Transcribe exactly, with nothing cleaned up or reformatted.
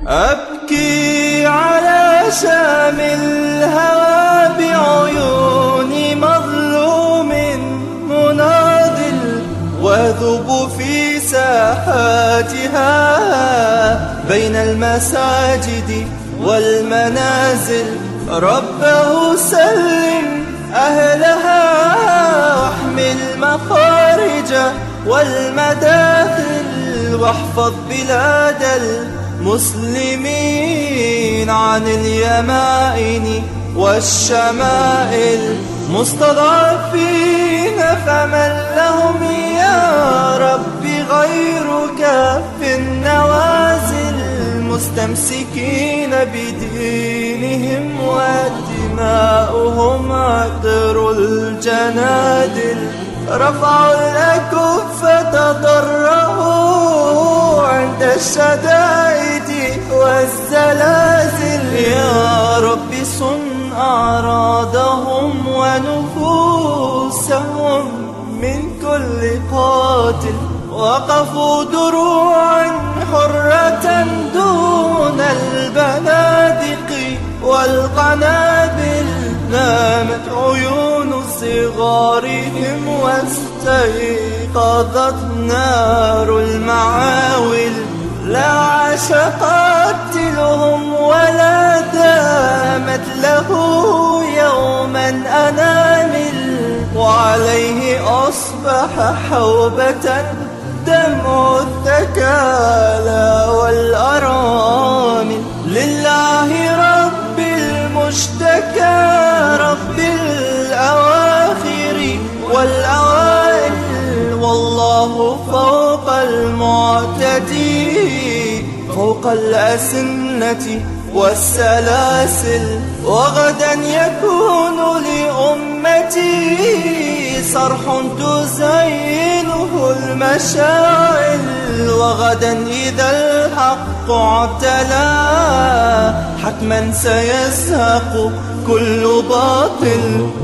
أبكي على شام الهوى بعيون مظلوم مناضل، وأذوب في ساحاتها بين المساجد والمنازل. ربه سلم أهلها واحمي المخارج والمداخل، واحفظ بلاد المسلمين عن اليمائن والشمائل. مستضعفين فمن لهم يا رب غيرك في النوازل، مستمسكين بدينهم ودماؤهم عطر الجنادل. رفعوا الأكف تضرعوا عند الشدائد والزلازل. يا رب صن أعراضهم ونفوسهم من كل قاتل. وقفوا دروعا حرة دون البنادق والقنابل. نامت عيون صغارهم واستيقظت نار المعاول. لا عاش قاتلهم ولا دامت له يوما أنامل، وعليه أصبح حوبة دمع الثكالى والأرامل. لله رب المشتكى رب الأواخر والأوائل، والله فوق المعتدي فوق الأسنة والسلاسل. وغدا يكون لأمتي صرح تزينه المشاعل. وغدا إذا الحق اعتلى حتما سيزهق كل باطل.